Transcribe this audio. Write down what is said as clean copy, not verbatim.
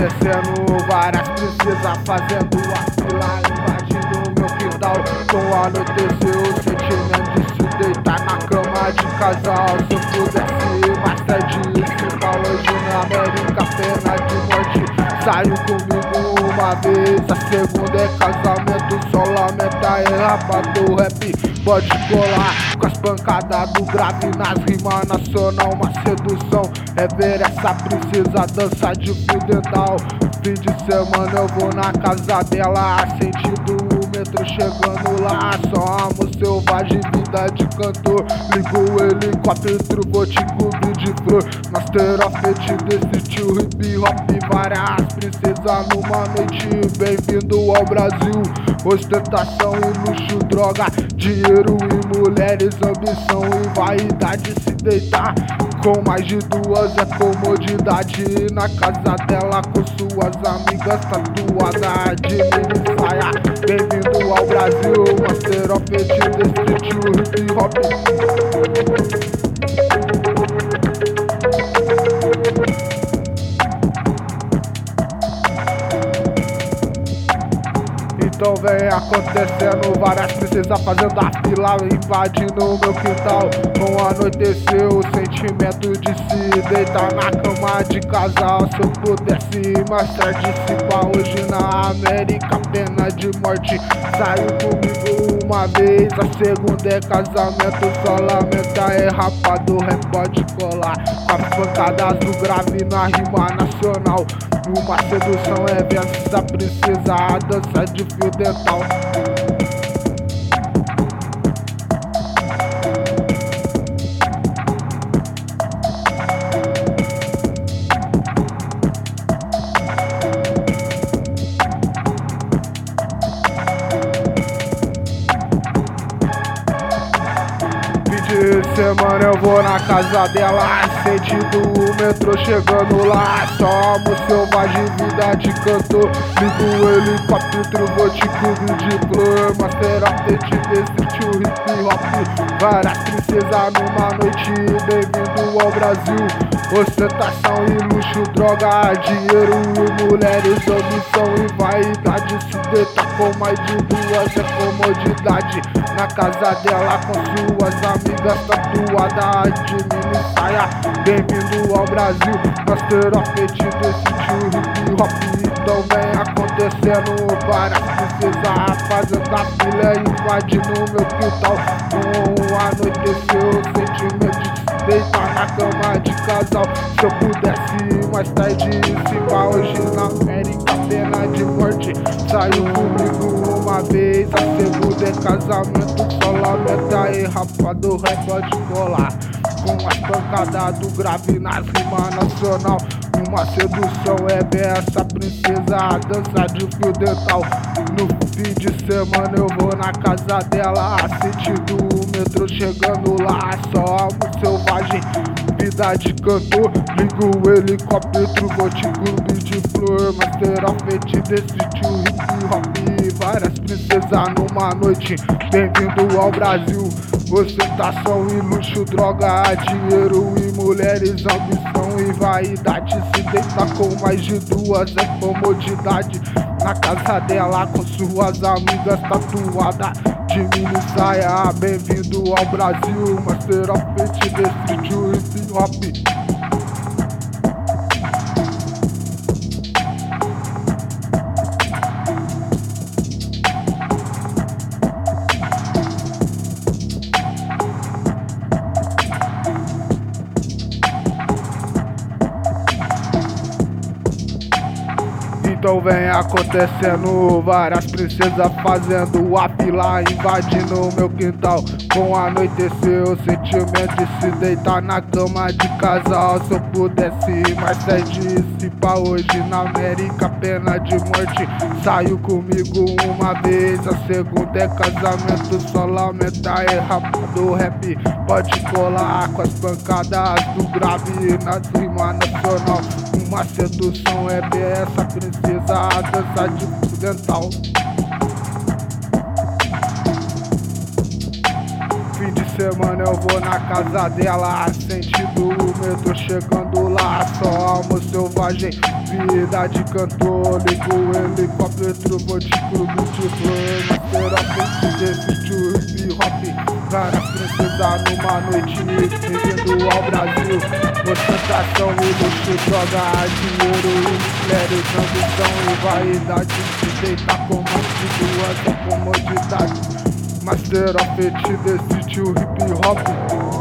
acontecendo várias princesas fazendo a fila, invadindo meu quintal. Com anoitecer o sentimento de se deitar na cama de casal. Se eu pudesse mais tarde, ficar hoje na América, pena de morte. Saiu comigo uma vez, a segunda é casamento. Só lamenta e rapa do rap. Pode colar com as pancadas do grave nas rimas nacional. Uma sedução é ver essa princesa dançar de fio dental. Fim de semana eu vou na casa dela, sentindo o metrô chegando lá. Só amo selvagem, vida de cantor. Ligo o helicóptero, vou te cobrir de flor. Master of it desse tio hip hop. Várias princesas numa noite, bem-vindo ao Brasil. Ostentação e luxo, droga, dinheiro e mulheres, ambição e vaidade. Se deitar com mais de duas é comodidade. Na casa dela com suas amigas tatuada de mini saia. Bem-vindo ao Brasil, Master of it desse tio hip hop. Então vem acontecendo várias princesas fazendo a fila, invadindo meu quintal. Com anoitecer o sentimento de se deitar na cama de casal. Se eu pudesse mais tarde, se pá hoje na América, pena de morte. Saiu comigo uma vez, a segunda é casamento. Só lamenta é rapado, rap pode colar com as pancadas do grave na rima nacional. Uma sedução é ver essa princesa dançar de fio dental. Semana eu vou na casa dela, sentindo o metrô chegando lá. Só amo selvagem, vida de cantor. Ligo o helicóptero, vou te cobrir de flor. Master of it desse tio hip hop. Várias princesas numa noite, bem-vindo ao Brasil. Ostentação e luxo, droga, dinheiro e mulheres, ambição e vaidade. Se deitar com mais de duas é comodidade. Na casa dela com suas amigas tatuada de mini saia. Bem-vindo ao Brasil, Master of it desse tio hip hop. Então vem acontecendo várias princesas fazendo a fila, invadindo meu quintal. Com anoitecer o sentimento de se deitar na cama de casal. Se eu pudesse mais tarde, se pá hoje na América, pena de morte. Saiu comigo uma vez, a segunda é casamento. Só lamenta e rapado, rap pode colar com as pancadas do grave nas rimas nacional. Uma sedução é ver essa princesa dançar de fio dental. No fim de semana eu vou na casa dela, sentindo o metrô chegando lá. Só amo selvagem, vida de cantor. Ligo o helicóptero, vou te cobrir de flor. Master of it desse tio hip hop. Várias princesas numa noite, bem-vindo ao Brasil. Ostentação e luxo, droga, dinheiro e mulheres, ambição e vaidade. Se deitar com mais de duas é comodidade. Na casa dela com suas amigas tatuada de mini saia. Bem-vindo ao Brasil, Master of it desse tio hip hop. Então vem acontecendo várias princesas fazendo a fila, invadindo meu quintal. Com anoitecer o sentimento de se deitar na cama de casal. Se eu pudesse mais tarde, se pá hoje na América, pena de morte. Saiu comigo uma vez, a segunda é casamento. Só lamenta é rapado, rap pode colar com as pancadas do grave nas rimas nacional. Uma sedução é ver essa princesa dançar de fio dental. Fim de semana eu vou na casa dela, sentindo o metrô chegando lá. Só amo selvagem, vida de cantor. Ligo o helicóptero, vou de clube de flor. Master of desse hip hop. Várias princesas numa noite, vindo ao Brasil. Ostentação e luxo, droga, dinheiro e mulheres, ambição e vaidade. Se deitar com mais de duas comodidades. Master of desse hip hop.